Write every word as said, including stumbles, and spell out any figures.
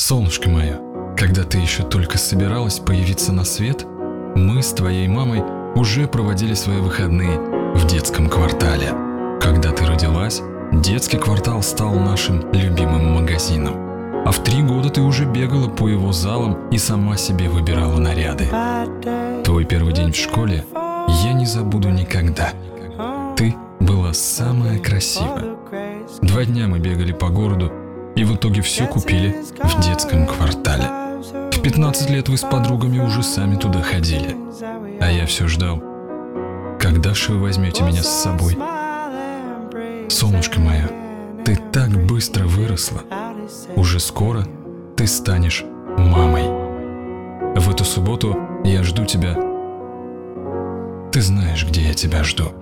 Солнышко мое, когда ты еще только собиралась появиться на свет, мы с твоей мамой уже проводили свои выходные в детском квартале. Когда ты родилась, детский квартал стал нашим любимым магазином. А в три года ты уже бегала по его залам и сама себе выбирала наряды. Твой первый день в школе я не забуду никогда. Ты была самая красивая. Два дня мы бегали по городу, и в итоге все купили в детском квартале. В пятнадцать лет вы с подругами уже сами туда ходили. А я все ждал, когда же вы возьмете меня с собой. Солнышко мое, ты так быстро выросла. Уже скоро ты станешь мамой. В эту субботу я жду тебя. Ты знаешь, где я тебя жду.